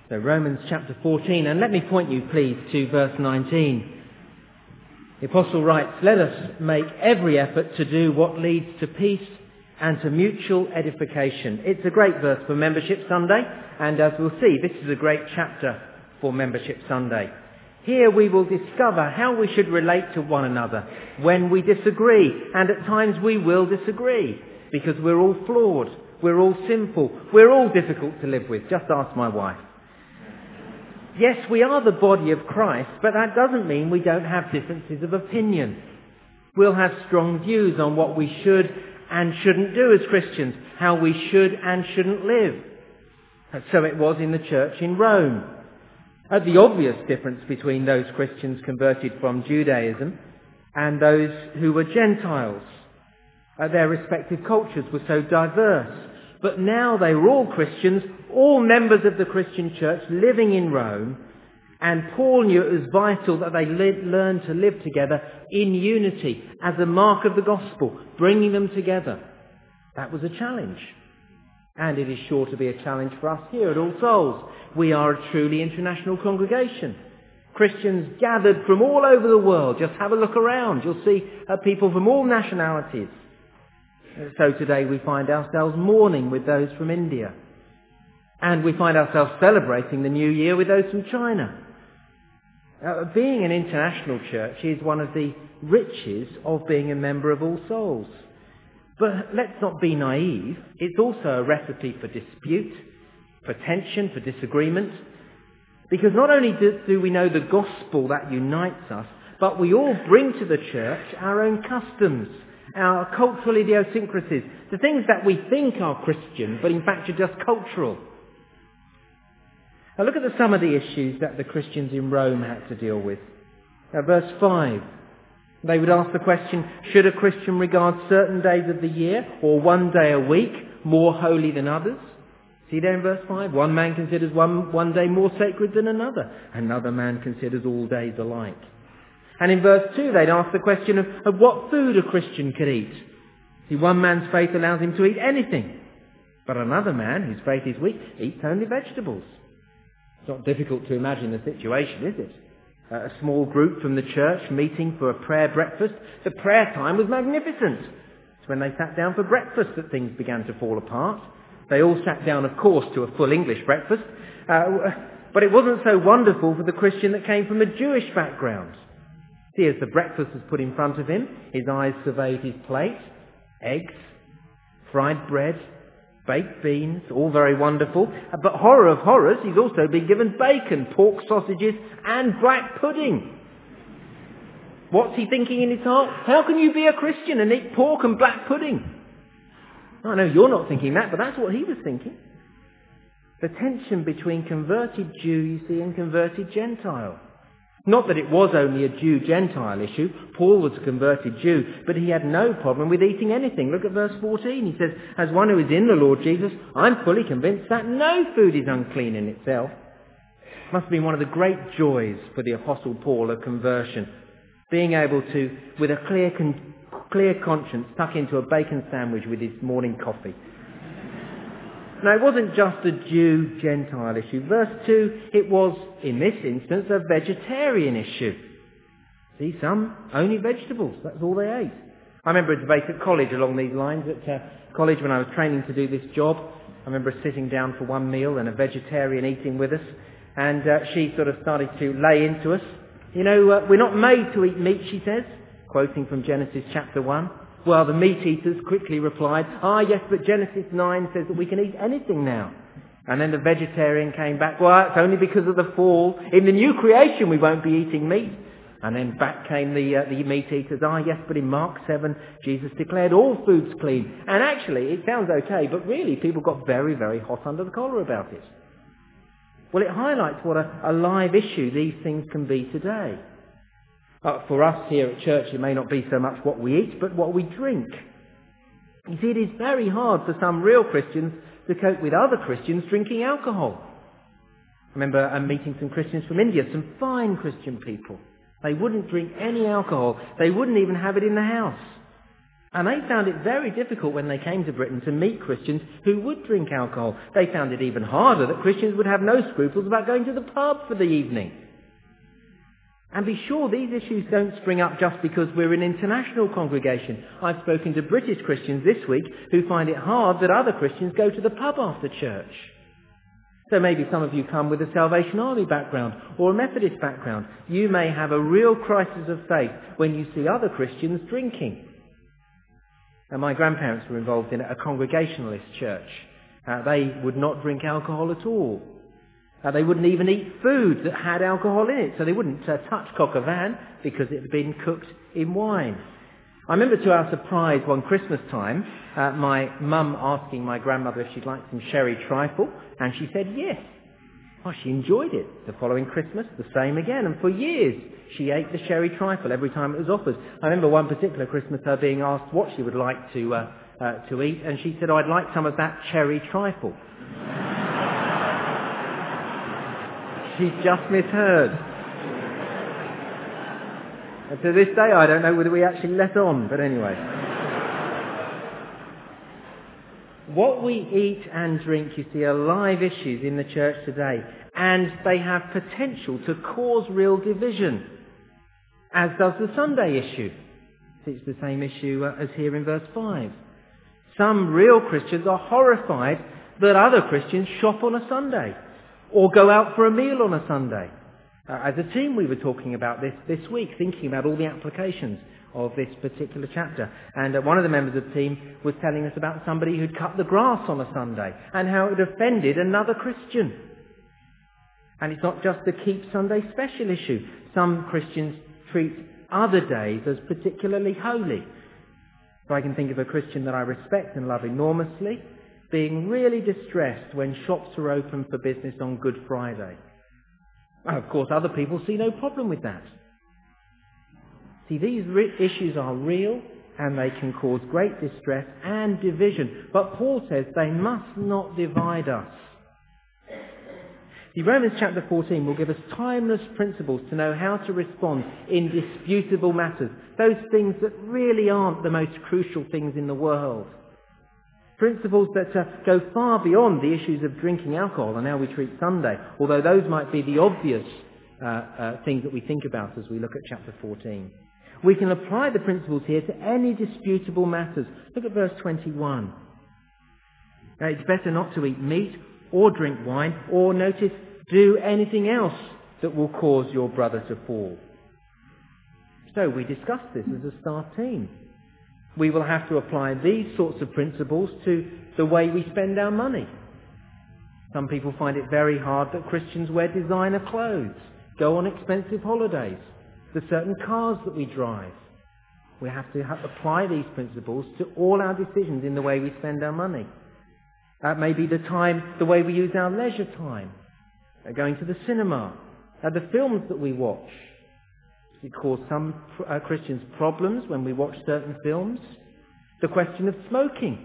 So Romans chapter 14, and let me point you please to verse 19. The apostle writes, "Let us make every effort to do what leads to peace and to mutual edification." It's a great verse for Membership Sunday, and as we'll see, this is a great chapter for Membership Sunday. Here we will discover how we should relate to one another when we disagree, and at times we will disagree, because we're all flawed, we're all sinful, we're all difficult to live with. Just ask my wife. Yes, we are the body of Christ, but that doesn't mean we don't have differences of opinion. We'll have strong views on what we should and shouldn't do as Christians, how we should and shouldn't live. And so it was in the church in Rome. The obvious difference between those Christians converted from Judaism and those who were Gentiles. Their respective cultures were so diverse. But now they were all Christians, all members of the Christian church living in Rome, and Paul knew it was vital that they learn to live together in unity as a mark of the gospel, bringing them together. That was a challenge. And it is sure to be a challenge for us here at All Souls. We are a truly international congregation. Christians gathered from all over the world. Just have a look around. You'll see people from all nationalities. So today we find ourselves mourning with those from India. And we find ourselves celebrating the New Year with those from China. Being an international church is one of the riches of being a member of All Souls. But let's not be naive. It's also a recipe for dispute, for tension, for disagreement. Because not only do we know the gospel that unites us, but we all bring to the church our own customs, our cultural idiosyncrasies, the things that we think are Christian, but in fact are just cultural. Now look at some of the issues that the Christians in Rome had to deal with. Now verse 5, they would ask the question, should a Christian regard certain days of the year or one day a week more holy than others? See there in verse 5, one man considers one day more sacred than another. Another man considers all days alike. And in verse 2, they'd ask the question of what food a Christian could eat. See, one man's faith allows him to eat anything. But another man, whose faith is weak, eats only vegetables. It's not difficult to imagine the situation, is it? A small group from the church meeting for a prayer breakfast. The prayer time was magnificent. It's when they sat down for breakfast that things began to fall apart. They all sat down, of course, to a full English breakfast. But it wasn't so wonderful for the Christian that came from a Jewish background. See, as the breakfast was put in front of him, his eyes surveyed his plate. Eggs, fried bread, baked beans, all very wonderful. But horror of horrors, he's also been given bacon, pork sausages and black pudding. What's he thinking in his heart? How can you be a Christian and eat pork and black pudding? I know you're not thinking that, but that's what he was thinking. The tension between converted Jew, you see, and converted Gentile. Not that it was only a Jew-Gentile issue. Paul was a converted Jew, but he had no problem with eating anything. Look at verse 14. He says, as one who is in the Lord Jesus, I'm fully convinced that no food is unclean in itself. It must have been one of the great joys for the Apostle Paul of conversion, being able to, with a clear conscience, tuck into a bacon sandwich with his morning coffee. Now, it wasn't just a Jew-Gentile issue. Verse 2, it was, in this instance, a vegetarian issue. See, some only vegetables. That's all they ate. I remember a debate at college along these lines. At college, when I was training to do this job, I remember sitting down for one meal and a vegetarian eating with us. And she sort of started to lay into us. You know, we're not made to eat meat, she says, quoting from Genesis chapter 1. Well, the meat eaters quickly replied, yes, but Genesis 9 says that we can eat anything now. And then the vegetarian came back, well, it's only because of the fall. In the new creation we won't be eating meat. And then back came the meat eaters, yes, but in Mark 7, Jesus declared all food's clean. And actually, it sounds okay, but really people got very, very hot under the collar about it. Well, it highlights what a live issue these things can be today. For us here at church, it may not be so much what we eat, but what we drink. You see, it is very hard for some real Christians to cope with other Christians drinking alcohol. I remember meeting some Christians from India, some fine Christian people. They wouldn't drink any alcohol. They wouldn't even have it in the house. And they found it very difficult when they came to Britain to meet Christians who would drink alcohol. They found it even harder that Christians would have no scruples about going to the pub for the evening. And be sure these issues don't spring up just because we're an international congregation. I've spoken to British Christians this week who find it hard that other Christians go to the pub after church. So maybe some of you come with a Salvation Army background or a Methodist background. You may have a real crisis of faith when you see other Christians drinking. And my grandparents were involved in a Congregationalist church. They would not drink alcohol at all. They wouldn't even eat food that had alcohol in it, so they wouldn't touch coq au vin because it had been cooked in wine. I remember to our surprise one Christmas time, my mum asking my grandmother if she'd like some sherry trifle, and she said yes. Oh, she enjoyed it. The following Christmas, the same again, and for years she ate the sherry trifle every time it was offered. I remember one particular Christmas her being asked what she would like to eat, and she said, "Oh, I'd like some of that cherry trifle." She's just misheard. And to this day, I don't know whether we actually let on, but anyway. What we eat and drink, you see, are live issues in the church today, and they have potential to cause real division, as does the Sunday issue. It's the same issue as here in verse 5. Some real Christians are horrified that other Christians shop on a Sunday, or go out for a meal on a Sunday. As a team, we were talking about this week, thinking about all the applications of this particular chapter. And one of the members of the team was telling us about somebody who'd cut the grass on a Sunday and how it offended another Christian. And it's not just the Keep Sunday special issue. Some Christians treat other days as particularly holy. So I can think of a Christian that I respect and love enormously being really distressed when shops are open for business on Good Friday. Well, of course, other people see no problem with that. See, these issues are real and they can cause great distress and division. But Paul says they must not divide us. See, Romans chapter 14 will give us timeless principles to know how to respond in disputable matters. Those things that really aren't the most crucial things in the world. Principles that go far beyond the issues of drinking alcohol and how we treat Sunday, although those might be the obvious things that we think about as we look at chapter 14. We can apply the principles here to any disputable matters. Look at verse 21. Now, it's better not to eat meat or drink wine or, notice, do anything else that will cause your brother to fall. So we discussed this as a staff team. We will have to apply these sorts of principles to the way we spend our money. Some people find it very hard that Christians wear designer clothes, go on expensive holidays, the certain cars that we drive. We have to apply these principles to all our decisions in the way we spend our money. That may be the way we use our leisure time, going to the cinema, the films that we watch. It causes some Christians problems when we watch certain films. The question of smoking.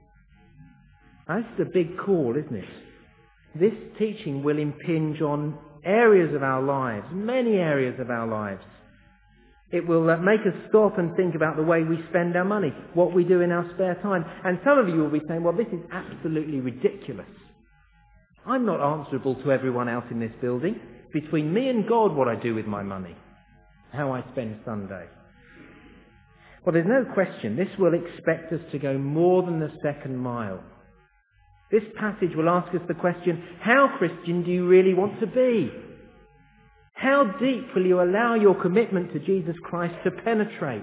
That's a big call, isn't it? This teaching will impinge on areas of our lives, many areas of our lives. It will make us stop and think about the way we spend our money, what we do in our spare time. And some of you will be saying, well, this is absolutely ridiculous. I'm not answerable to everyone else in this building. Between me and God, what I do with my money. How I spend Sunday. Well, there's no question this will expect us to go more than the second mile. This passage will ask us the question, how Christian do you really want to be? How deep will you allow your commitment to Jesus Christ to penetrate?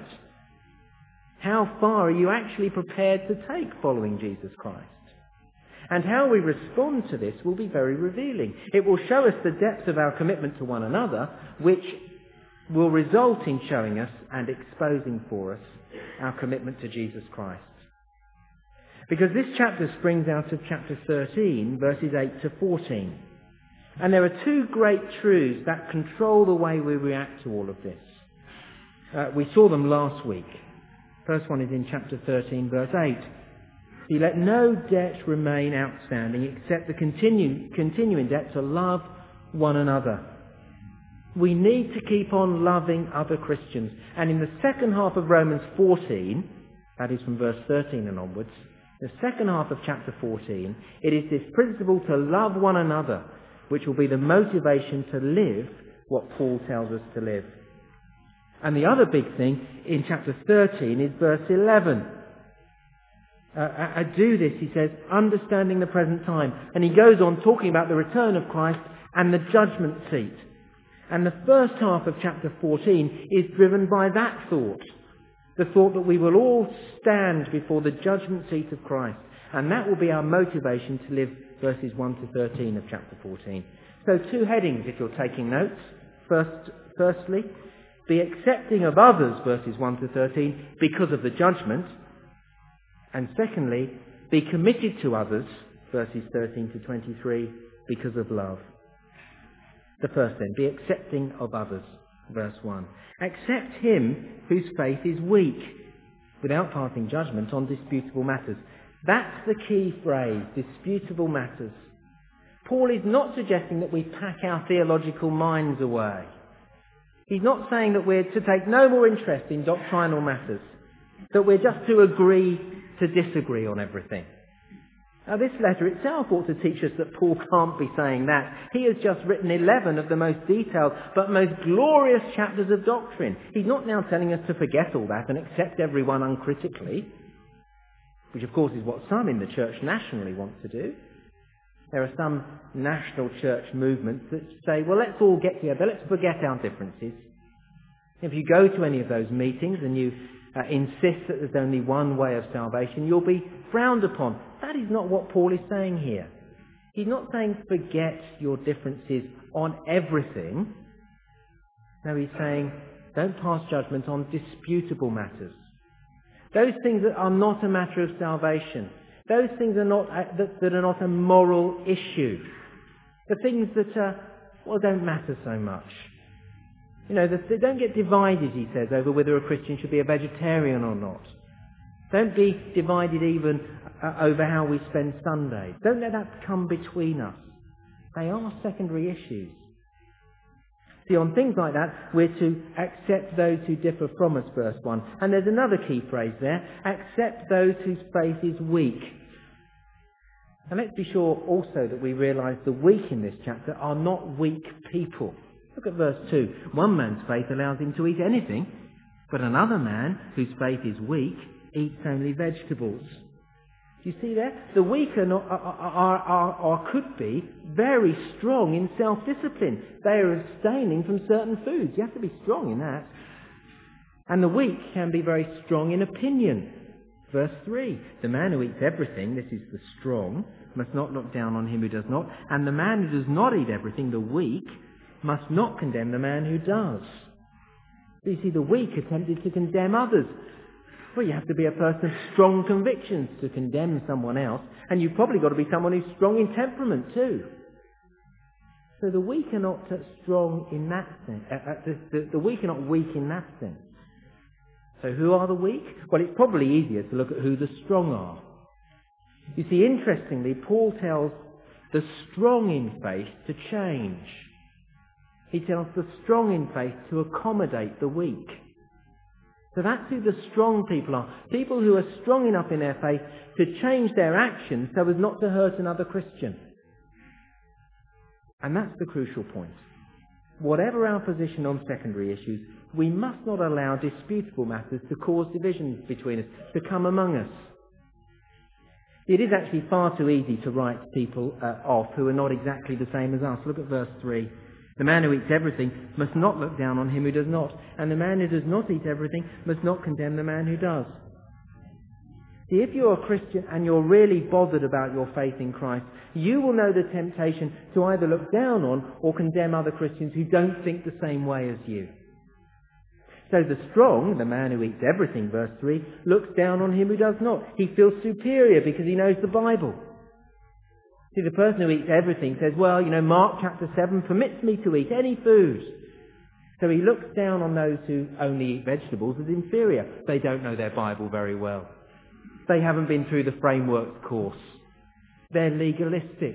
How far are you actually prepared to take following Jesus Christ? And how we respond to this will be very revealing. It will show us the depth of our commitment to one another, which will result in showing us and exposing for us our commitment to Jesus Christ. Because this chapter springs out of chapter 13, verses 8 to 14. And there are two great truths that control the way we react to all of this. We saw them last week. First one is in chapter 13, verse 8. See, let no debt remain outstanding except the continuing debt to love one another. We need to keep on loving other Christians. And in the second half of Romans 14, That is from verse 13 and onwards. The second half of chapter 14, it is this principle to love one another which will be the motivation to live what Paul tells us to live. And the other big thing in chapter 13 is verse 11. Do this, he says, understanding the present time. And he goes on talking about the return of Christ and the judgment seat. And the first half of chapter 14 is driven by that thought. The thought that we will all stand before the judgment seat of Christ. And that will be our motivation to live verses 1 to 13 of chapter 14. So 2 headings if you're taking notes. Firstly, be accepting of others, verses 1 to 13, because of the judgment. And secondly, be committed to others, verses 13 to 23, because of love. The first then, be accepting of others, verse 1. Accept him whose faith is weak, without passing judgment on disputable matters. That's the key phrase, disputable matters. Paul is not suggesting that we pack our theological minds away. He's not saying that we're to take no more interest in doctrinal matters, that we're just to agree to disagree on everything. Now this letter itself ought to teach us that Paul can't be saying that. He has just written 11 of the most detailed but most glorious chapters of doctrine. He's not now telling us to forget all that and accept everyone uncritically, which of course is what some in the church nationally want to do. There are some national church movements that say, well, let's all get together, let's forget our differences. If you go to any of those meetings and you insist that there's only one way of salvation, you'll be frowned upon. That is not what Paul is saying here. He's not saying forget your differences on everything. No, he's saying don't pass judgment on disputable matters. Those things that are not a matter of salvation. Those things are not that are not a moral issue. The things that don't matter so much. You know, they don't get divided, he says, over whether a Christian should be a vegetarian or not. Don't be divided even over how we spend Sundays. Don't let that come between us. They are secondary issues. See, on things like that, we're to accept those who differ from us, verse 1. And there's another key phrase there, accept those whose faith is weak. And let's be sure also that we realise the weak in this chapter are not weak people. Look at verse 2. One man's faith allows him to eat anything, but another man, whose faith is weak, eats only vegetables. Do you see there? The weak are could be very strong in self-discipline. They are abstaining from certain foods. You have to be strong in that. And the weak can be very strong in opinion. Verse 3. The man who eats everything, this is the strong, must not look down on him who does not. And the man who does not eat everything, the weak, must not condemn the man who does. So you see, the weak are tempted to condemn others. Well, you have to be a person of strong convictions to condemn someone else, and you've probably got to be someone who's strong in temperament too. So the weak are not strong in that sense. The weak are not weak in that sense. So who are the weak? Well, it's probably easier to look at who the strong are. You see, interestingly, Paul tells the strong in faith to change. He tells the strong in faith to accommodate the weak. So that's who the strong people are. People who are strong enough in their faith to change their actions so as not to hurt another Christian. And that's the crucial point. Whatever our position on secondary issues, we must not allow disputable matters to cause divisions between us, to come among us. It is actually far too easy to write people off who are not exactly the same as us. Look at verse 3. The man who eats everything must not look down on him who does not, and the man who does not eat everything must not condemn the man who does. See, if you're a Christian and you're really bothered about your faith in Christ, you will know the temptation to either look down on or condemn other Christians who don't think the same way as you. So the strong, the man who eats everything, verse 3, looks down on him who does not. He feels superior because he knows the Bible. See, the person who eats everything says, well, Mark chapter 7 permits me to eat any food. So he looks down on those who only eat vegetables as inferior. They don't know their Bible very well. They haven't been through the framework course. They're legalistic.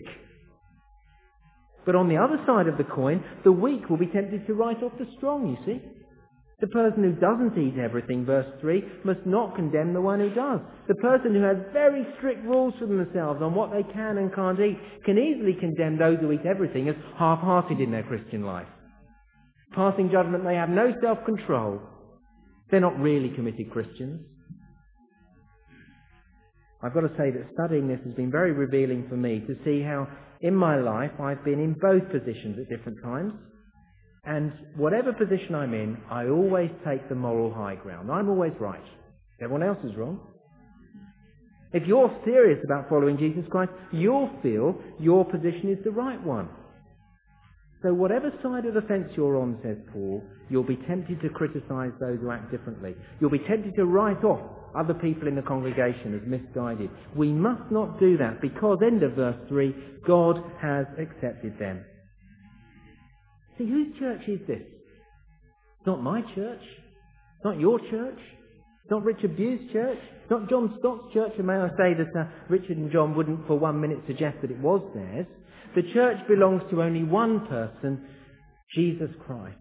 But on the other side of the coin, the weak will be tempted to write off the strong, you see. The person who doesn't eat everything, verse 3, must not condemn the one who does. The person who has very strict rules for themselves on what they can and can't eat can easily condemn those who eat everything as half-hearted in their Christian life. Passing judgment, they have no self-control. They're not really committed Christians. I've got to say that studying this has been very revealing for me to see how in my life I've been in both positions at different times. And whatever position I'm in, I always take the moral high ground. I'm always right. Everyone else is wrong. If you're serious about following Jesus Christ, you'll feel your position is the right one. So whatever side of the fence you're on, says Paul, you'll be tempted to criticise those who act differently. You'll be tempted to write off other people in the congregation as misguided. We must not do that because, end of verse 3, God has accepted them. See, whose church is this? It's not my church. It's not your church. It's not Richard Bugh's church. It's not John Stott's church. And may I say that Richard and John wouldn't for 1 minute suggest that it was theirs. The church belongs to only one person, Jesus Christ.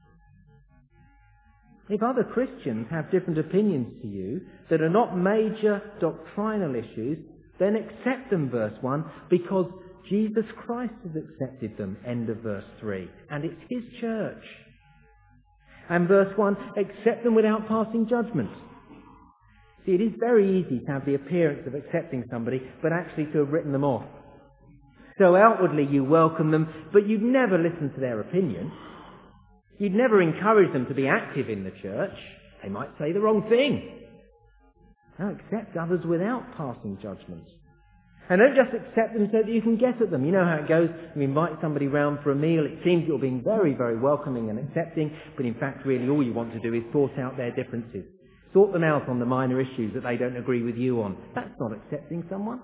If other Christians have different opinions to you that are not major doctrinal issues, then accept them, verse 1, because Jesus Christ has accepted them, end of verse 3, and it's his church. And verse 1, accept them without passing judgment. See, it is very easy to have the appearance of accepting somebody, but actually to have written them off. So outwardly you welcome them, but you'd never listen to their opinion. You'd never encourage them to be active in the church. They might say the wrong thing. Now accept others without passing judgment. And don't just accept them so that you can get at them. You know how it goes. You invite somebody round for a meal. It seems you're being very, very welcoming and accepting, but in fact really all you want to do is sort out their differences. Sort them out on the minor issues that they don't agree with you on. That's not accepting someone.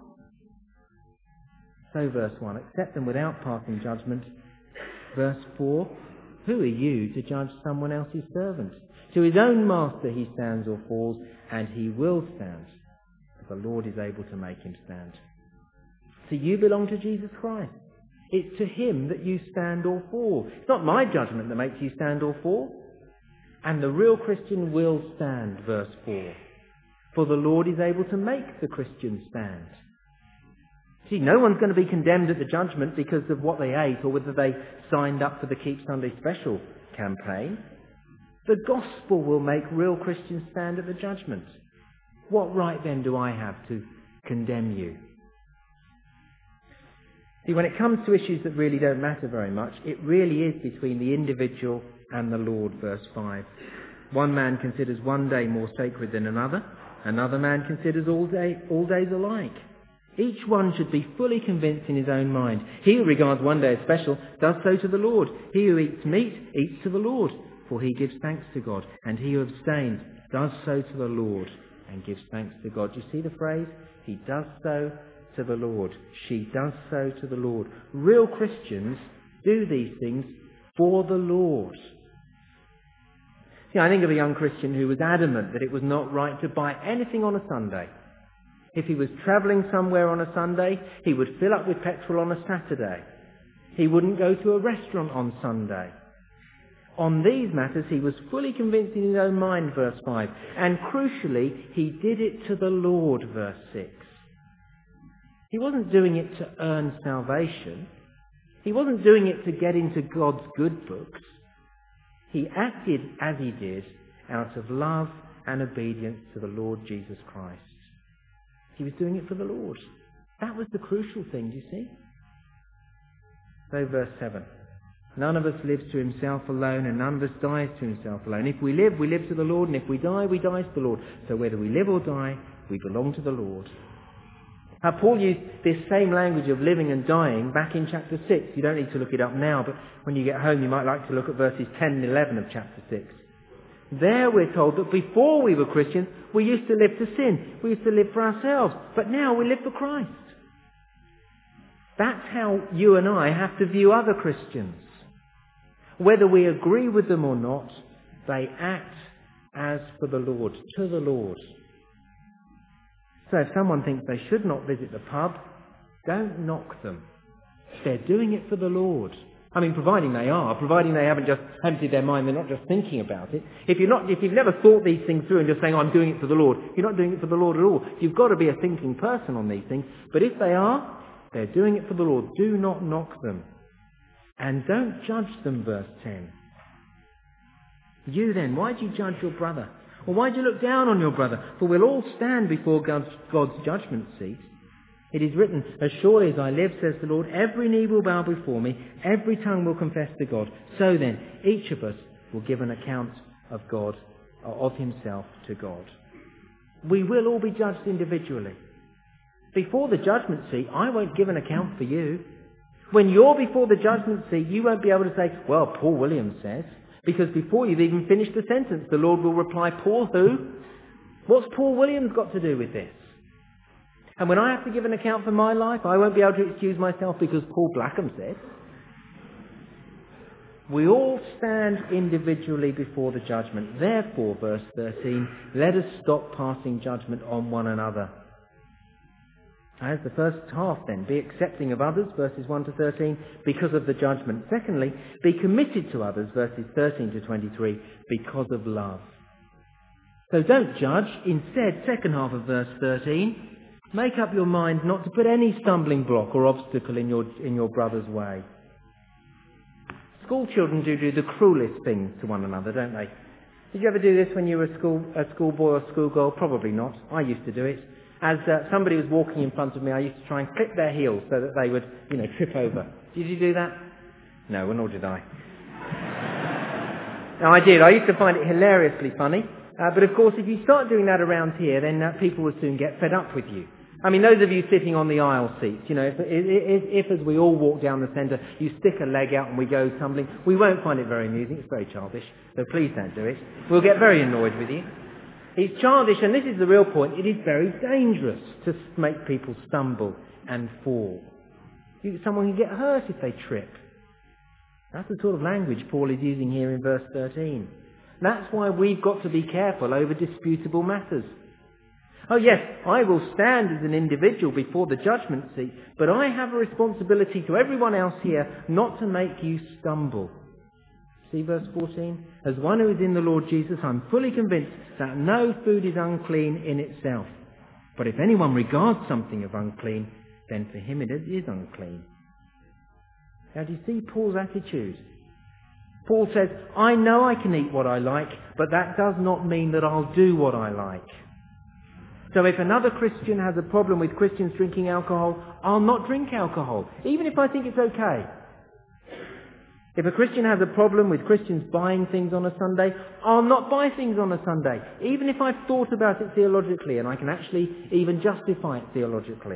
So verse 1, accept them without passing judgment. Verse 4, who are you to judge someone else's servant? To his own master he stands or falls, and he will stand. The Lord is able to make him stand. So you belong to Jesus Christ. It's to him that you stand or fall. It's not my judgment that makes you stand or fall. And the real Christian will stand, verse 4. For the Lord is able to make the Christian stand. See, no one's going to be condemned at the judgment because of what they ate or whether they signed up for the Keep Sunday Special campaign. The gospel will make real Christians stand at the judgment. What right then do I have to condemn you? See, when it comes to issues that really don't matter very much, it really is between the individual and the Lord, verse 5. One man considers one day more sacred than another. Another man considers all days alike. Each one should be fully convinced in his own mind. He who regards one day as special does so to the Lord. He who eats meat eats to the Lord, for he gives thanks to God. And he who abstains does so to the Lord and gives thanks to God. Do you see the phrase? He does so to the Lord. She does so to the Lord. Real Christians do these things for the Lord. See, I think of a young Christian who was adamant that it was not right to buy anything on a Sunday. If he was travelling somewhere on a Sunday, he would fill up with petrol on a Saturday. He wouldn't go to a restaurant on Sunday. On these matters, he was fully convinced in his own mind, verse 5. And crucially, he did it to the Lord, verse 6. He wasn't doing it to earn salvation. He wasn't doing it to get into God's good books. He acted as he did out of love and obedience to the Lord Jesus Christ. He was doing it for the Lord. That was the crucial thing, do you see? So verse 7. None of us lives to himself alone, and none of us dies to himself alone. If we live to the Lord, and if we die to the Lord. So whether we live or die, we belong to the Lord. Now, Paul used this same language of living and dying back in chapter 6. You don't need to look it up now, but when you get home you might like to look at verses 10 and 11 of chapter 6. There we're told that before we were Christians, we used to live to sin. We used to live for ourselves. But now we live for Christ. That's how you and I have to view other Christians. Whether we agree with them or not, they act as for the Lord, to the Lord. So if someone thinks they should not visit the pub, don't knock them. They're doing it for the Lord. I mean, providing they haven't just emptied their mind, they're not just thinking about it. If you've never thought these things through and just saying, I'm doing it for the Lord, you're not doing it for the Lord at all. You've got to be a thinking person on these things. But if they are, they're doing it for the Lord. Do not knock them. And don't judge them, verse 10. You then, why do you judge your brother? Or why do you look down on your brother? For we'll all stand before God's judgment seat. It is written, as surely as I live, says the Lord, every knee will bow before me, every tongue will confess to God. So then, each of us will give an account of God, or of himself to God. We will all be judged individually. Before the judgment seat, I won't give an account for you. When you're before the judgment seat, you won't be able to say, well, Paul Williams says, because before you've even finished the sentence, the Lord will reply, Paul who? What's Paul Williams got to do with this? And when I have to give an account for my life, I won't be able to excuse myself because Paul Blackham said. We all stand individually before the judgment. Therefore, verse 13, let us stop passing judgment on one another. As the first half then, be accepting of others, verses 1 to 13, because of the judgment. Secondly, be committed to others, verses 13 to 23, because of love. So don't judge. Instead, second half of verse 13, make up your mind not to put any stumbling block or obstacle in your brother's way. School children do the cruelest things to one another, don't they? Did you ever do this when you were a schoolboy or schoolgirl? Probably not. I used to do it. As somebody was walking in front of me, I used to try and clip their heels so that they would, trip over. Did you do that? No, well, nor did I. No, I did. I used to find it hilariously funny. But of course, if you start doing that around here, then people will soon get fed up with you. I mean, those of you sitting on the aisle seats, if as we all walk down the centre, you stick a leg out and we go tumbling, we won't find it very amusing. It's very childish. So please don't do it. We'll get very annoyed with you. It's childish, and this is the real point. It is very dangerous to make people stumble and fall. Someone can get hurt if they trip. That's the sort of language Paul is using here in verse 13. That's why we've got to be careful over disputable matters. Oh yes, I will stand as an individual before the judgment seat, but I have a responsibility to everyone else here not to make you stumble. See verse 14? As one who is in the Lord Jesus, I'm fully convinced that no food is unclean in itself. But if anyone regards something as unclean, then for him it is unclean. Now do you see Paul's attitude? Paul says, I know I can eat what I like, but that does not mean that I'll do what I like. So if another Christian has a problem with Christians drinking alcohol, I'll not drink alcohol, even if I think it's okay. If a Christian has a problem with Christians buying things on a Sunday, I'll not buy things on a Sunday, even if I've thought about it theologically and I can actually even justify it theologically.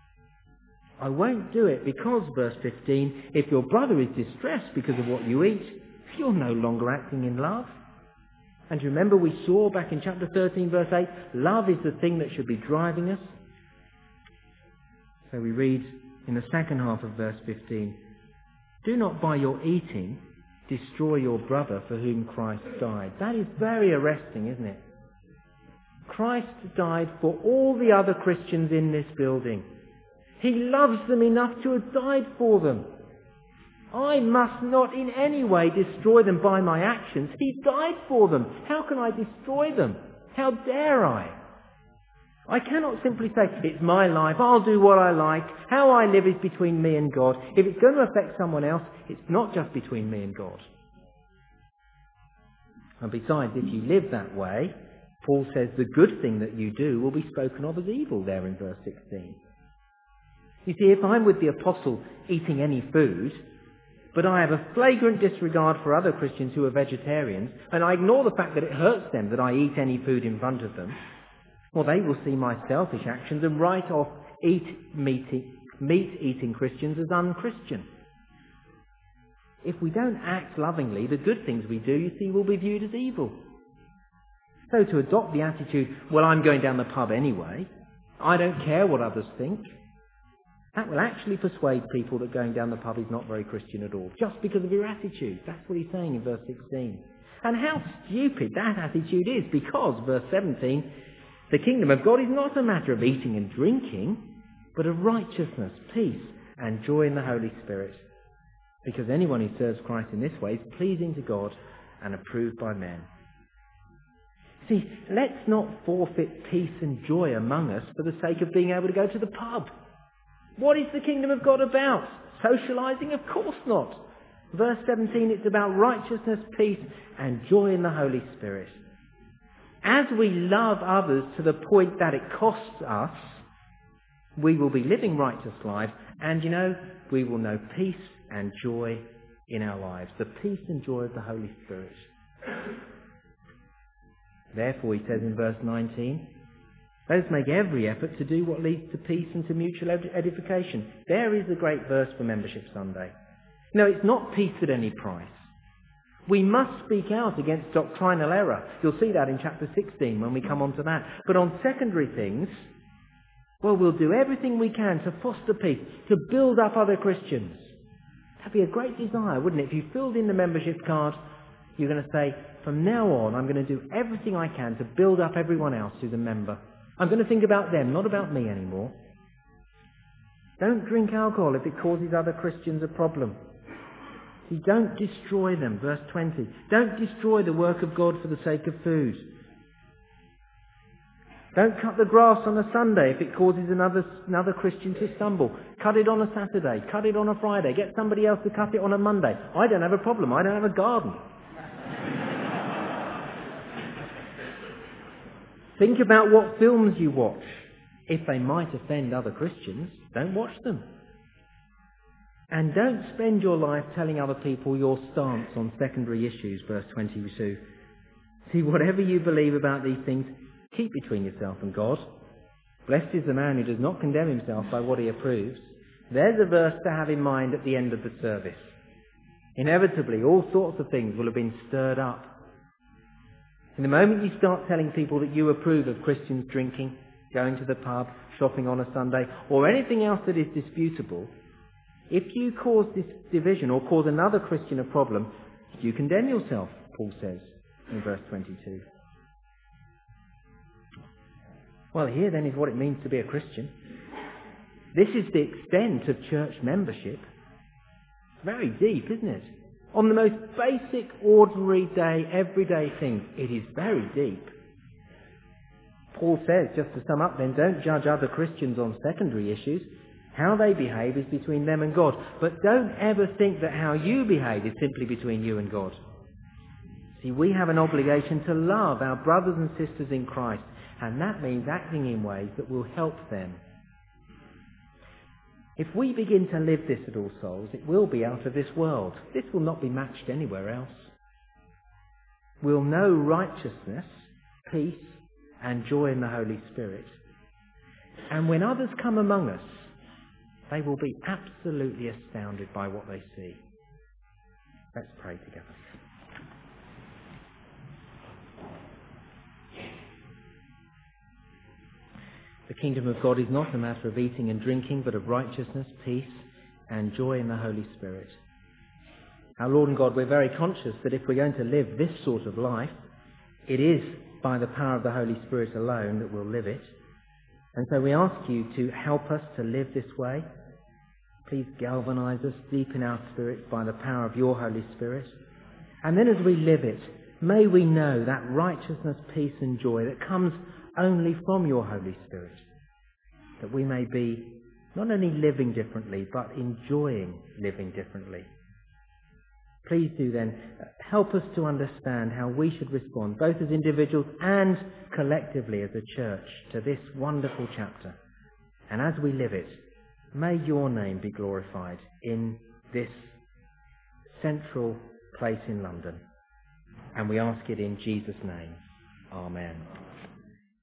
I won't do it because, verse 15, if your brother is distressed because of what you eat, you're no longer acting in love. And remember we saw back in chapter 13, verse 8, love is the thing that should be driving us. So we read in the second half of verse 15, do not by your eating destroy your brother for whom Christ died. That is very arresting, isn't it? Christ died for all the other Christians in this building. He loves them enough to have died for them. I must not in any way destroy them by my actions. He died for them. How can I destroy them? How dare I? I cannot simply say, it's my life, I'll do what I like, how I live is between me and God. If it's going to affect someone else, it's not just between me and God. And besides, if you live that way, Paul says the good thing that you do will be spoken of as evil there in verse 16. You see, if I'm with the apostle eating any food, but I have a flagrant disregard for other Christians who are vegetarians, and I ignore the fact that it hurts them that I eat any food in front of them, well, they will see my selfish actions and write off meat-eating Christians as unchristian. If we don't act lovingly, the good things we do, you see, will be viewed as evil. So to adopt the attitude, well, I'm going down the pub anyway, I don't care what others think, that will actually persuade people that going down the pub is not very Christian at all, just because of your attitude. That's what he's saying in verse 16. And how stupid that attitude is, because, verse 17, the kingdom of God is not a matter of eating and drinking, but of righteousness, peace, and joy in the Holy Spirit. because anyone who serves Christ in this way is pleasing to God and approved by men. See, let's not forfeit peace and joy among us for the sake of being able to go to the pub. What is the kingdom of God about? Socialising? Of course not. Verse 17, it's about righteousness, peace and joy in the Holy Spirit. As we love others to the point that it costs us, we will be living righteous lives, and we will know peace and joy in our lives. The peace and joy of the Holy Spirit. Therefore, he says in verse 19, let us make every effort to do what leads to peace and to mutual edification. There is a great verse for Membership Sunday. No, it's not peace at any price. We must speak out against doctrinal error. You'll see that in chapter 16 when we come on to that. But on secondary things, well, we'll do everything we can to foster peace, to build up other Christians. That'd be a great desire, wouldn't it? If you filled in the membership card, you're going to say, from now on, I'm going to do everything I can to build up everyone else who's a member. I'm going to think about them, not about me anymore. Don't drink alcohol if it causes other Christians a problem. See, don't destroy them. Verse 20. Don't destroy the work of God for the sake of food. Don't cut the grass on a Sunday if it causes another Christian to stumble. Cut it on a Saturday. Cut it on a Friday. Get somebody else to cut it on a Monday. I don't have a problem. I don't have a garden. Think about what films you watch. If they might offend other Christians, don't watch them. And don't spend your life telling other people your stance on secondary issues, verse 22. See, whatever you believe about these things, keep between yourself and God. Blessed is the man who does not condemn himself by what he approves. There's a verse to have in mind at the end of the service. Inevitably, all sorts of things will have been stirred up. In the moment you start telling people that you approve of Christians drinking, going to the pub, shopping on a Sunday, or anything else that is disputable, if you cause this division or cause another Christian a problem, you condemn yourself, Paul says in verse 22. Well, here then is what it means to be a Christian. This is the extent of church membership. It's very deep, isn't it? On the most basic, ordinary day, everyday things, it is very deep. Paul says, just to sum up then, don't judge other Christians on secondary issues. How they behave is between them and God. But don't ever think that how you behave is simply between you and God. See, we have an obligation to love our brothers and sisters in Christ, and that means acting in ways that will help them. If we begin to live this at All Souls, it will be out of this world. This will not be matched anywhere else. We'll know righteousness, peace, and joy in the Holy Spirit. And when others come among us, they will be absolutely astounded by what they see. Let's pray together. The kingdom of God is not a matter of eating and drinking, but of righteousness, peace, and joy in the Holy Spirit. Our Lord and God, we're very conscious that if we're going to live this sort of life, it is by the power of the Holy Spirit alone that we'll live it. And so we ask you to help us to live this way. Please galvanize us deep in our spirits by the power of your Holy Spirit. And then as we live it, may we know that righteousness, peace and joy that comes only from your Holy Spirit, that we may be not only living differently, but enjoying living differently. Please do then help us to understand how we should respond, both as individuals and collectively as a church, to this wonderful chapter. And as we live it, may your name be glorified in this central place in London. And we ask it in Jesus' name. Amen.